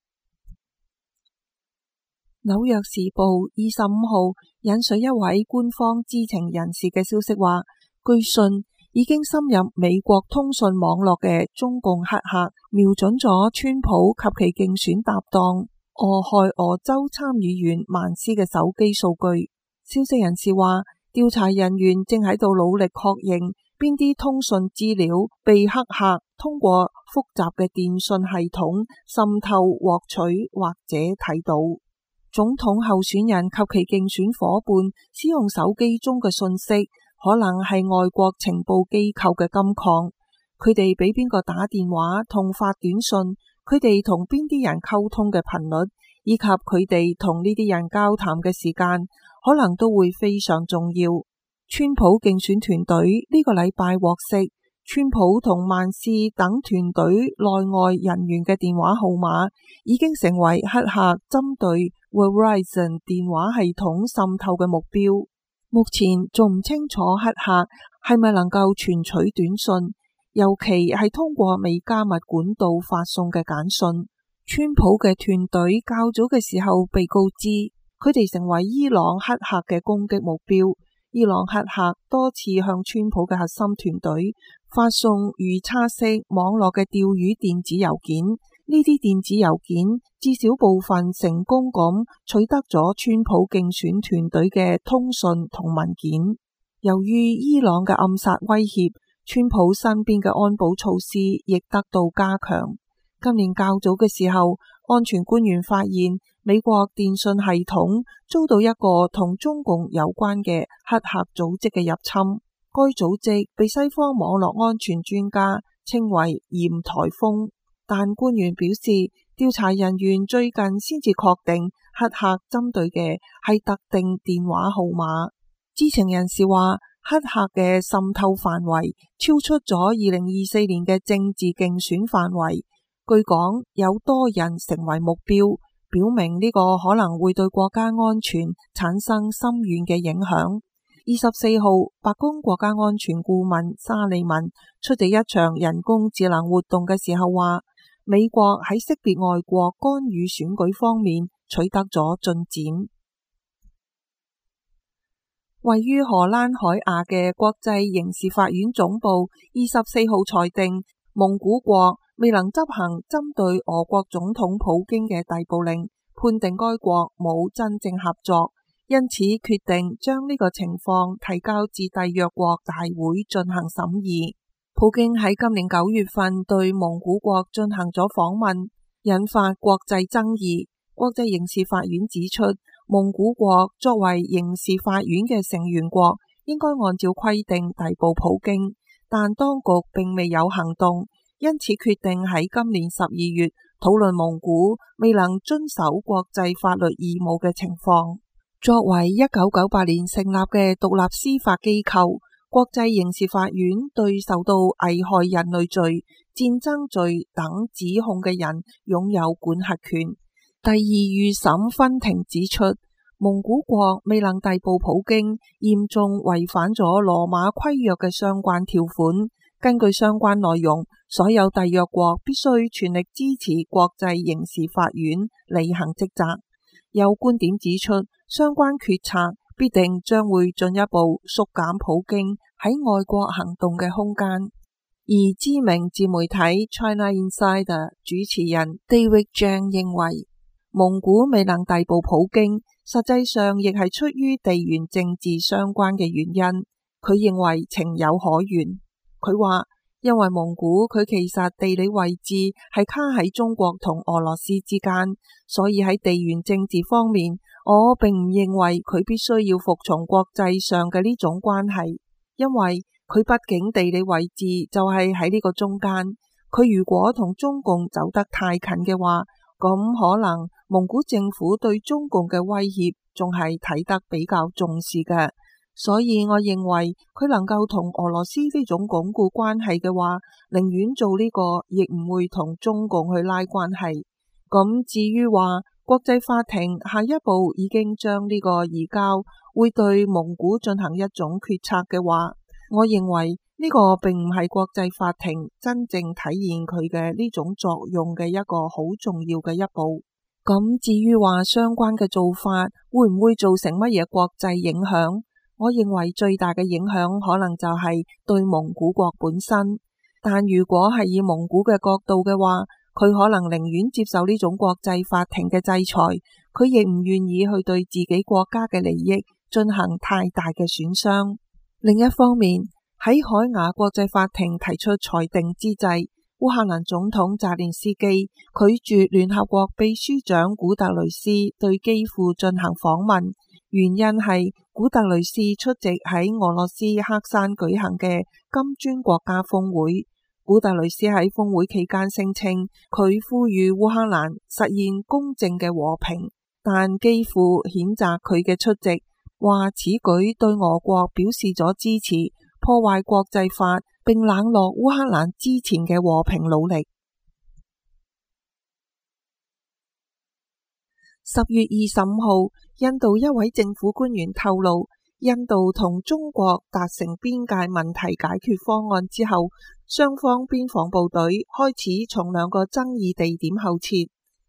紐約時報二十五號引述一位官方知情人士嘅消息話，據信已經深入美國通訊網絡嘅中共黑客瞄準咗川普及其競選搭檔俄亥俄州參議員曼斯嘅手機數據。消息人士話，調查人員正喺度努力確認邊啲通訊資料被黑客通過複雜嘅電訊系統滲透獲取或者睇到。總統候選人及其競選夥伴使用手機中嘅信息，可能係外國情報機構嘅金礦。佢哋俾邊個打電話同發短信，佢哋同邊啲人溝通嘅頻率，以及佢哋同呢啲人交談嘅時間，可能都會非常重要。川普競選團隊呢個禮拜獲悉，川普同曼斯等團隊內外人員嘅電話號碼已經成為黑客針對 Verizon 電話系統滲透嘅目標。目前仲唔清楚黑客係咪能夠傳取短信，尤其係通過未加密管道發送嘅簡訊。川普嘅團隊較早嘅時候被告知， 佢哋成為伊朗黑客嘅攻擊目標。伊朗黑客多次向川普嘅核心團隊發送預測式網絡嘅釣魚電子郵件，呢啲電子郵件至少部分成功咁取得咗川普競選團隊嘅通訊同文件。由於伊朗嘅暗殺威脅，川普身邊嘅安保措施亦得到加強。今年較早嘅時候，安全官員發現美國電信系統遭到一個同中共有關嘅黑客組織嘅入侵。該組織被西方網絡安全專家稱為鹽台風，但官員表示，調查人員最近先至確定黑客針對嘅係特定電話號碼。知情人士話，黑客嘅滲透範圍超出咗二零二四年嘅政治競選範圍。據講，有多人成為目標，表明呢個可能會對國家安全產生深遠嘅影響。二十四號，白宮國家安全顧問沙利文出席一場人工智能活動嘅時候話，美國喺識別外國干預選舉方面取得咗進展。位於荷蘭海牙嘅國際刑事法院總部二十四號裁定，蒙古國未能執行針對俄國總統普京嘅逮捕令，判定該國冇真正合作，因此決定將呢個情況提交至締約國大會進行審議。普京喺今年九月份對蒙古國進行咗訪問，引發國際爭議。國際刑事法院指出，蒙古國作為刑事法院嘅成員國，應該按照規定逮捕普京，但當局並未有行動。因此決定喺今年十二月討論蒙古未能遵守國際法律義務嘅情況。作為一九九八年成立嘅獨立司法機構，國際刑事法院對受到危害人類罪、戰爭罪等指控嘅人擁有管轄權。第二預審分庭指出，蒙古國未能逮捕普京，嚴重違反咗羅馬規約嘅相關條款。根據相關內容，所有締約國必須全力支持國際刑事法院履行職責。有觀點指出，相關決策必定將會進一步縮減普京喺外國行動嘅空間。而知名自媒體 China Insider 主持人 David Zhang 認為，蒙古未能逮捕普京，實際上亦係出於地緣政治相關嘅原因。佢認為情有可原。佢話，因為蒙古佢其實地理位置係卡喺中國同俄羅斯之間，所以喺地緣政治方面，我並唔認為佢必須要服從國際上嘅呢種關係，因為佢畢竟地理位置就係喺呢個中間。佢如果同中共走得太近嘅話，咁可能蒙古政府對中共嘅威脅仲係睇得比較重視嘅。所以我認為佢能夠同俄羅斯呢種鞏固關係嘅話，寧願做呢個，亦唔會同中共去拉關係。咁至於話國際法庭下一步已經將呢個移交，會對蒙古進行一種決策嘅話，我認為呢個並唔係國際法庭真正體現佢嘅呢種作用嘅一個好重要嘅一步。咁至於話相關嘅做法會唔會造成乜嘢國際影響？我認為最大嘅影響可能就係對蒙古國本身，但如果係以蒙古嘅角度嘅話，佢可能寧願接受呢種國際法庭嘅制裁，佢亦唔願意去對自己國家嘅利益進行太大嘅損傷。另一方面，喺海牙國際法庭提出裁定之際，烏克蘭總統澤連斯基拒絕聯合國秘書長古特雷斯對基輔進行訪問，原因係古特雷斯出席喺俄羅斯黑山舉行嘅金磚國家峰會。古特雷斯喺峰會期間聲稱，佢呼籲烏克蘭實現公正嘅和平，但基輔譴責佢嘅出席，話此舉對俄國表示咗支持，破壞國際法，並冷落烏克蘭之前嘅和平努力。十月二十五號，印度一位政府官員透露，印度同中國達成邊界問題解決方案之後，雙方邊防部隊開始從兩個爭議地點後撤。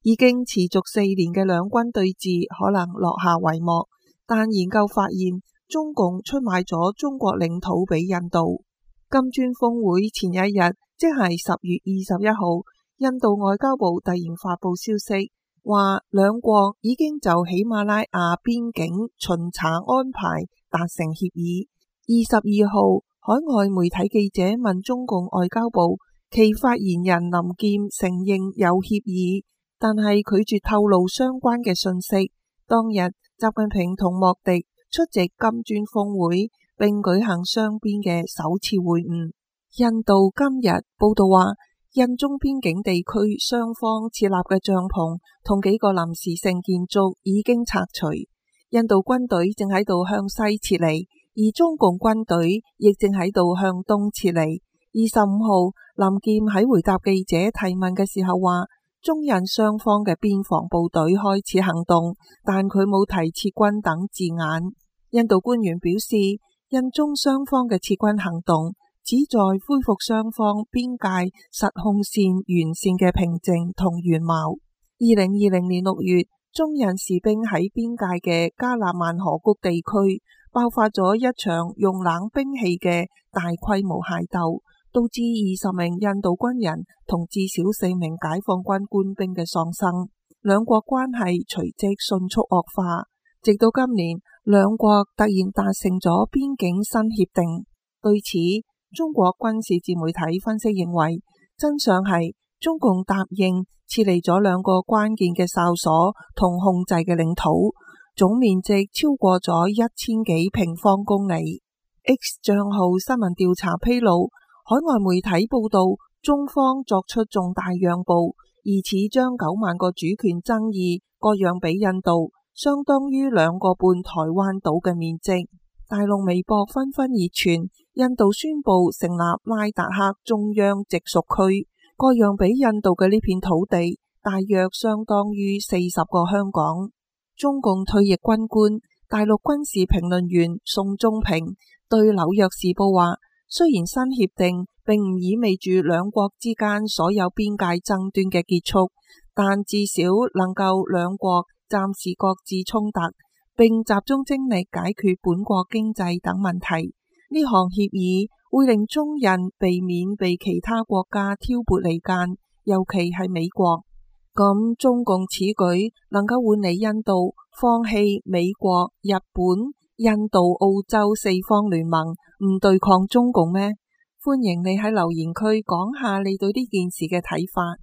已經持續四年嘅兩軍對峙可能落下帷幕，但研究發現，中共出賣咗中國領土俾印度。金磚峰會前一日，即係十月二十一號，印度外交部突然發佈消息，話兩國已經就喜馬拉雅邊境巡查安排達成協議。二十二號，海外媒體記者問中共外交部，其發言人林劍承認有協議，但係拒絕透露相關嘅信息。當日，習近平同莫迪出席金磚峰會，並舉行雙邊嘅首次會晤。印度今日報道話，印中邊境地區雙方設立嘅帳篷同幾個臨時性建築已經拆除，印度軍隊正喺度向西撤離，而中共軍隊亦正喺度向東撤離。二十五號，林劍喺回答記者提問嘅時候話，中印雙方嘅邊防部隊開始行動，但佢冇提撤軍等字眼。印度官員表示，印中雙方嘅撤軍行動旨在恢復雙方邊界實控線完善嘅平靜同原貌。二零二零年六月，中印士兵喺邊界嘅加納萬河谷地區爆發咗一場用冷兵器嘅大規模械鬥，導致二十名印度軍人同至少四名解放軍官兵嘅喪生，兩國關係隨即迅速惡化，直到今年，兩國突然達成咗邊境新協定。對此，中國軍事自媒體分析認為，真相係中共答應撤離咗兩個關鍵嘅哨所同控制嘅領土，總面積超過咗一千幾平方公里。X 賬號新聞調查披露，海外媒體報道，中方作出重大讓步，疑似將九萬個主權爭議割讓俾印度，相當於兩個半台灣島嘅面積。大陸微博紛紛熱傳，印度宣布成立拉達克中央直屬區，割讓俾印度嘅呢片土地，大約相當於四十個香港。中共退役軍官、大陸軍事評論員宋忠平對紐約時報話，雖然新協定並唔意味住兩國之間所有邊界爭端嘅結束，但至少能夠兩國暫時擱置衝突，並集中精力解決本國經濟等問題。呢項協議會令中印避免被其他國家挑撥離間，尤其係美國。咁中共此舉能夠換嚟印度放棄美國、日本、印度、澳洲四方聯盟，唔對抗中共咩？歡迎你喺留言區講下你對呢件事嘅睇法。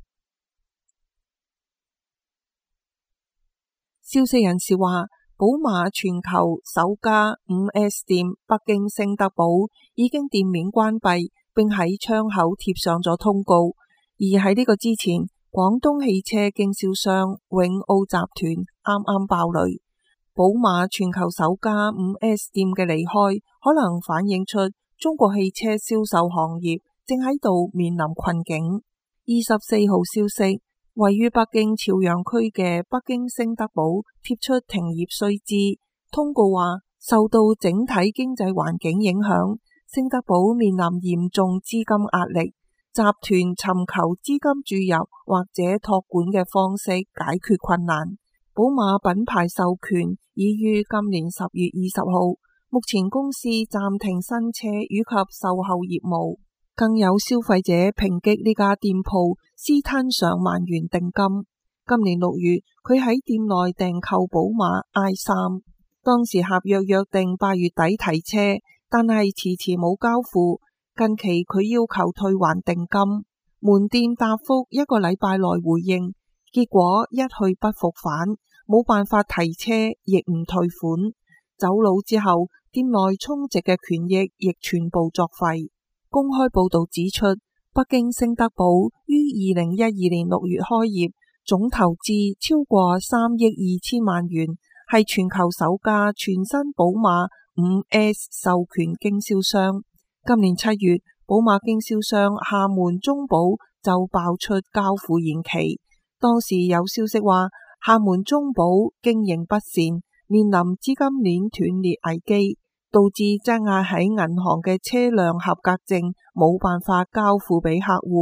消息人士話，寶馬全球首家 五 S 店北京聖德堡已經店面關閉，並喺窗口貼上咗通告。而喺呢個之前，廣東汽車經銷商永奧集團啱啱爆雷。寶馬全球首家 五 S 店嘅離開，可能反映出中國汽車銷售行業正喺度面臨困境。二十四號消息，位於北京朝陽區嘅北京聖德堡貼出停業須知，通告話受到整體經濟環境影響，聖德堡面臨嚴重資金壓力，集團尋求資金注入或者託管嘅方式解決困難。寶馬品牌授權已於今年十月二十號，目前公司暫停新車以及售後業務。更有消費者抨擊呢家店鋪私吞上萬元定金。今年六月，佢喺店內訂購寶馬 I 三，當時合約約定八月底提車，但係遲遲冇交付。近期佢要求退還定金，門店答覆一個禮拜內回應，結果一去不復返，冇辦法提車，亦唔退款。走佬之後，店內充值嘅權益亦全部作廢。公開報道指出，北京聖德堡於二零一二年六月開業，總投資超過三億二千萬元，係全球首家全新寶馬 五 S 授權經銷商。今年七月，寶馬經銷商廈門中寶就爆出交付延期。當時有消息話，廈門中寶經營不善，面臨資金鏈斷裂危機，導致積壓喺銀行嘅車輛合格證冇辦法交付俾客戶。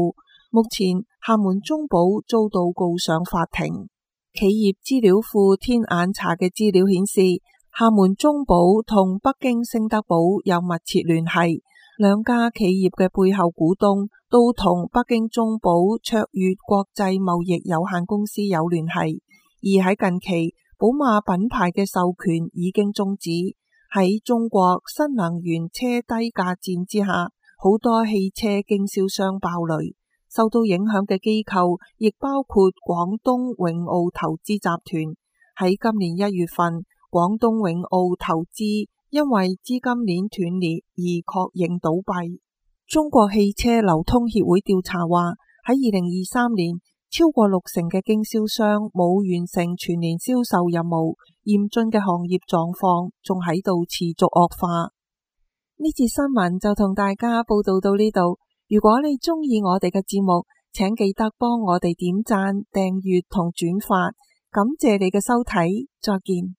目前廈門中保遭到告上法庭。企業資料庫天眼查嘅資料顯示，廈門中保同北京聖德寶有密切聯繫，兩家企業嘅背後股東都同北京中保卓越國際貿易有限公司有聯繫。而喺近期，寶馬品牌嘅授權已經終止。喺中國新能源車低價戰之下，好多汽車經銷商爆雷，受到影響嘅機構亦包括廣東永奧投資集團。喺今年一月份，廣東永奧投資因為資金鏈斷裂而確認倒閉。中國汽車流通協會調查話，喺二零二三年，超過六成嘅經銷商冇完成全年銷售任務，嚴峻嘅行業狀況仲喺度持續惡化。呢節新聞就同大家報道到呢度。如果你鍾意我哋嘅節目，請記得幫我哋點讚、訂閱同轉發。感謝你嘅收睇，再見。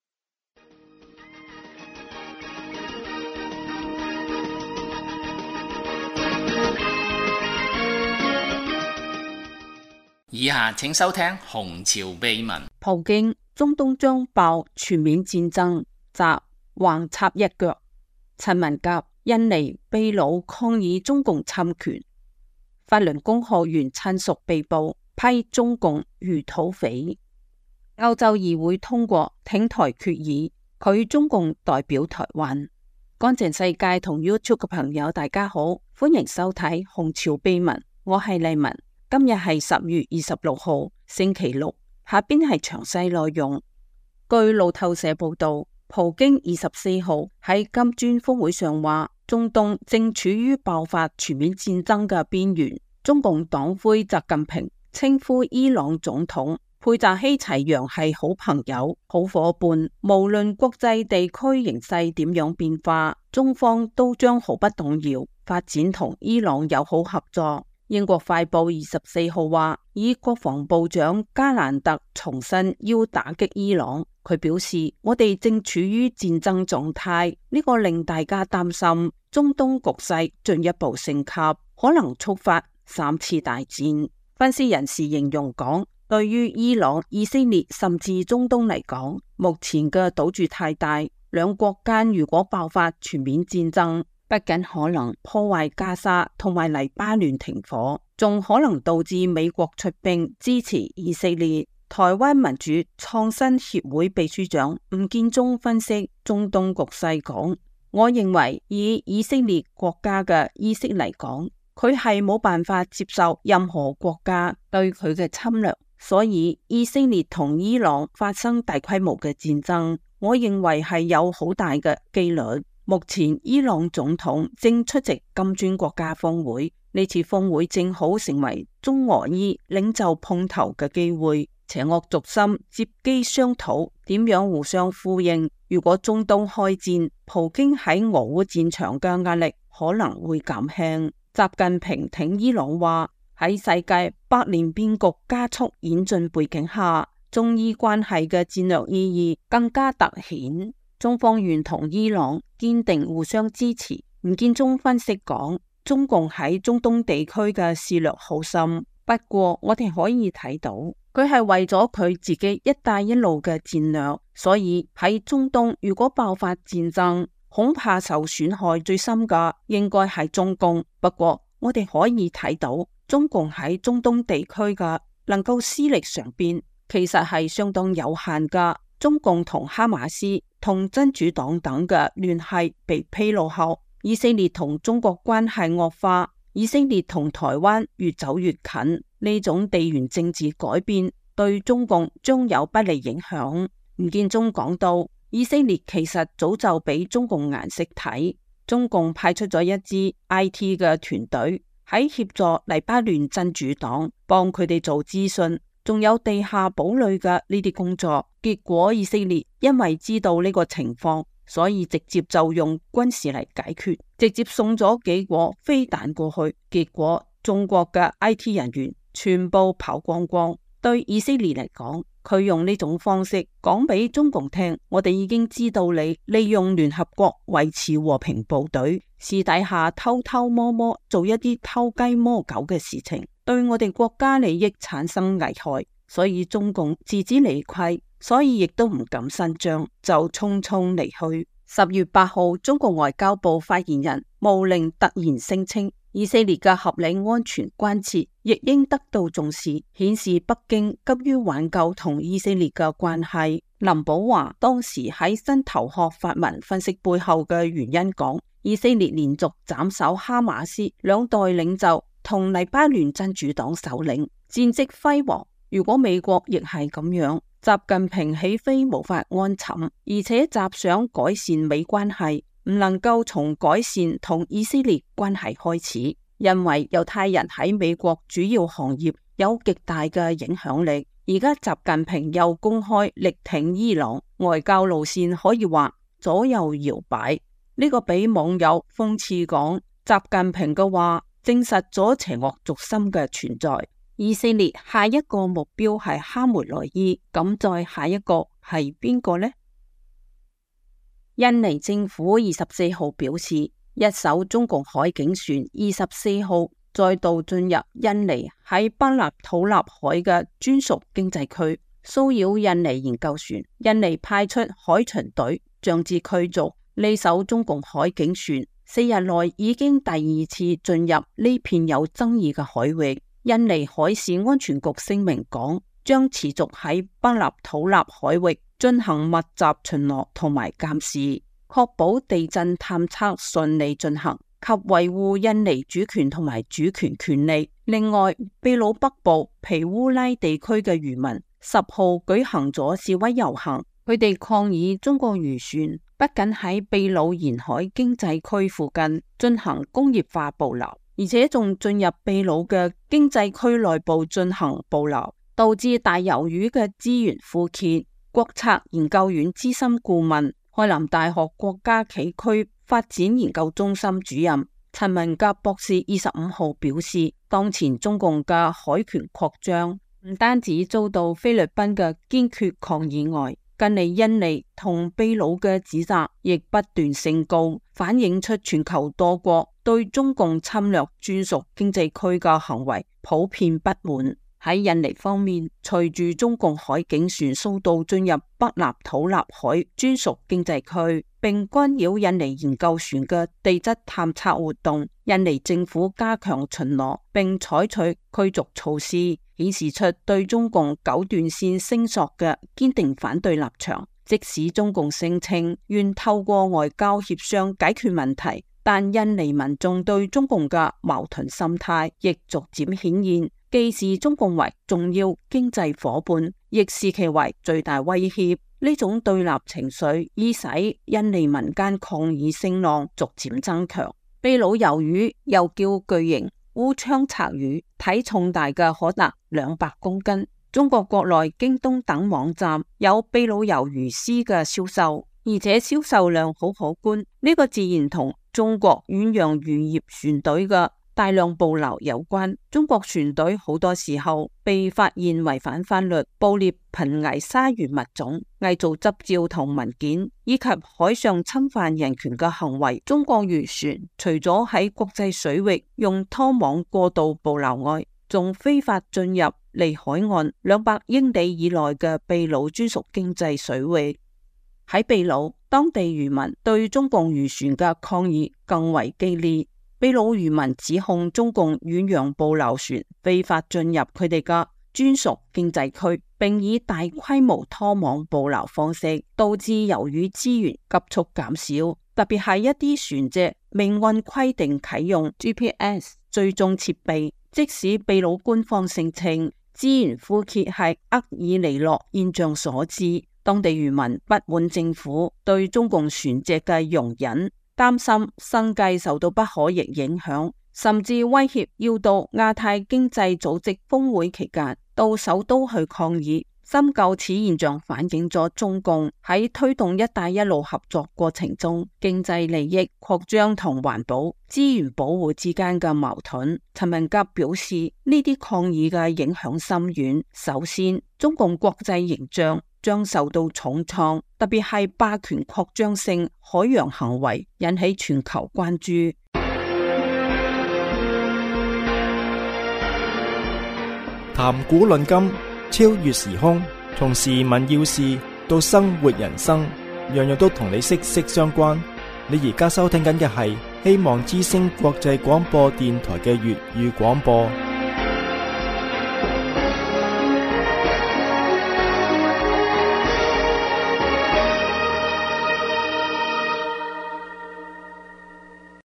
以下請收聽《紅潮秘聞》。 普京，中東將爆全面戰爭，習橫插一腳。陳文甲，印尼、秘魯抗議中共侵權。法輪功學員親屬被捕，批中共如土匪。歐洲議會通過挺台決議，拒中共代表台灣。乾淨世界同 YouTube 嘅朋友，大家好，歡迎收睇《紅潮秘聞》，我係麗文。今日係十月二十六號，星期六。下邊係詳細內容。據路透社報道，普京二十四號喺金磚峰會上話，中東正處於爆發全面戰爭嘅邊緣。中共黨魁習近平稱呼伊朗總統佩扎希齊揚係好朋友、好夥伴，無論國際地區形勢點樣變化，中方都將毫不動搖發展同伊朗友好合作。英國快報二十四號話，以國防部長加蘭特重申要打擊伊朗。佢表示，我哋正處於戰爭狀態，呢個令大家擔心中東局勢進一步升級，可能觸發三次大戰。分析人士形容講，對於伊朗、以色列甚至中東嚟講，目前嘅賭注太大，兩國間如果爆發全面戰爭，不僅可能破壞加沙同埋黎巴嫩停火，仲可能導致美國出兵支持以色列。台灣民主創新協會秘書長吳建中分析中東局勢講，我認為以以色列國家嘅意識嚟講，佢係冇辦法接受任何國家對佢嘅侵略，所以以色列同伊朗發生大規模嘅戰爭，我認為係有好大嘅機率。目前伊朗總統正出席金磚國家峰會，呢次峰會正好成為中俄伊領袖碰頭嘅機會，邪惡軸心接機商討點樣互相呼應。如果中東開戰，普京喺俄烏戰場嘅壓力可能會減輕。習近平挺伊朗話，喺世界百年變局加速演進背景下，中伊關係嘅戰略意義更加凸顯。中方願同伊朗堅定互相支持。吳建中分析講，中共喺中東地區嘅視略好深，不過我哋可以睇到，佢係為咗佢自己一帶一路嘅戰略，所以喺中東如果爆發戰爭，恐怕受損害最深嘅應該係中共。不過我哋可以睇到，中共喺中東地區嘅能夠施力上邊，其實係相當有限噶。中共同哈馬斯同真主黨等嘅聯繫被披露後，以色列同中國關係惡化，以色列同台灣越走越近，呢種地緣政治改變對中共將有不利影響。吳建中講到，以色列其實早就俾中共顏色睇，中共派出咗一支 I T 嘅團隊喺協助黎巴嫩真主黨，幫佢哋做資訊，仲有地下堡壘嘅呢啲工作。結果以色列因為知道呢個情況，所以直接就用軍事嚟解決，直接送咗幾個飛彈過去。結果中國嘅 I T 人員全部跑光光。對以色列嚟講，佢用呢種方式講俾中共聽，我哋已經知道你利用聯合國維持和平部隊，私底下偷偷摸摸做一啲偷雞摸狗嘅事情。 對我哋國家利益產生危害，所以中共自知理虧，所以亦都唔敢伸張，就匆匆離去。十月八號，中國外交部發言人毛寧突然聲稱，以色列嘅合理安全關切亦應得到重視，顯示北京急於挽救同以色列嘅關係。林保華當時喺新頭殼發文分析背後嘅原因，講以色列連續斬首哈馬斯兩代領袖同黎巴嫩真主黨首領，戰績輝煌。如果美國亦係咁樣，習近平豈非無法安寢？而且習想改善美關係，唔能夠從改善同以色列關係開始，因為猶太人喺美國主要行業有極大嘅影響力。而家習近平又公開力挺伊朗，外交路線可以話左右搖擺。呢個俾網友諷刺講，習近平嘅話證實咗邪惡軸心嘅存在。以色列下一個目標係哈梅內伊，咁再下一個係邊個呢？印尼政府二十四號表示，一艘中共海警船二十四號再度進入印尼喺巴納土納海嘅專屬經濟區，騷擾印尼研究船。印尼派出海巡隊將之驅逐。呢艘中共海警船四日內已經第二次進入呢片有爭議嘅海域。印尼海事安全局聲明講，將持續喺巴納土納海域進行密集巡邏同埋監視，確保地震探測順利進行及維護印尼主權同埋主權權利。另外，秘魯北部皮烏拉地區嘅漁民十號舉行咗示威遊行，佢哋抗議中國漁船不僅喺秘魯沿海經濟區附近進行工業化捕撈，而且仲進入秘魯嘅經濟區內部進行捕撈，導致大魷魚嘅資源枯竭。國策研究院資深顧問、海南大學國家企區發展研究中心主任陳文甲博士二十五號表示，當前中共嘅海權擴張唔單止遭到菲律賓嘅堅決抗議外，近嚟印尼同秘魯嘅指責亦不斷升高，反映出全球多國對中共侵略專屬經濟區嘅行為普遍不滿。喺印尼方面，隨住中共海警船數度進入北納土納海專屬經濟區，並干擾印尼研究船嘅地質探測活動，印尼政府加強巡邏並採取驅逐措施，顯示出對中共九段線聲索嘅堅定反對立場。即使中共聲稱願透過外交協商解決問題，但印尼民眾對中共嘅矛盾心態亦逐漸顯現，既視中共為重要經濟夥伴，亦視其為最大威脅。呢種對立情緒已使印尼民間抗議聲浪逐漸增強。秘魯魷魚又叫巨型烏窗賊魚，體重大嘅可達兩百公斤。中國國內京東等網站有秘魯魷魚絲嘅銷售，而且銷售量好可觀。呢、這個自然同中國遠洋漁業船隊嘅大量捕撈有關。中國船隊好多時候被發現違反法律，捕獵瀕危鯊魚物種、偽造執照同文件，以及海上侵犯人權嘅行為。中國漁船除咗喺國際水域用拖網過度捕撈外，仲非法進入離海岸兩百英里以內嘅秘魯專屬經濟水域。喺秘魯，當地漁民對中共漁船嘅抗議更為激烈。秘魯漁民指控中共遠洋捕撈船非法進入佢哋嘅專屬經濟區，並以大規模拖網捕撈方式導致魷魚資源急速減少。特別係一啲船隻未按規定啟用 G P S 追蹤設備，即使秘魯官方聲稱資源枯竭係厄爾尼諾現象所致，當地漁民不滿政府對中共船隻嘅容忍，擔心生計受到不可逆影響，甚至威脅要到亞太經濟組織峰會期間到首都去抗議。深究此現象反映咗中共喺推動一帶一路合作過程中，經濟利益擴張同環保資源保護之間嘅矛盾。陳文甲表示，呢啲抗議嘅影響深遠。首先，中共國際形象將受到重創，特別係霸權擴張性海洋行為引起全球關注。 談古論今，超越時空，從時聞要事到生活人生，樣樣都同你息息相關。你而家收聽緊嘅係希望之聲國際廣播電台嘅粵語廣播。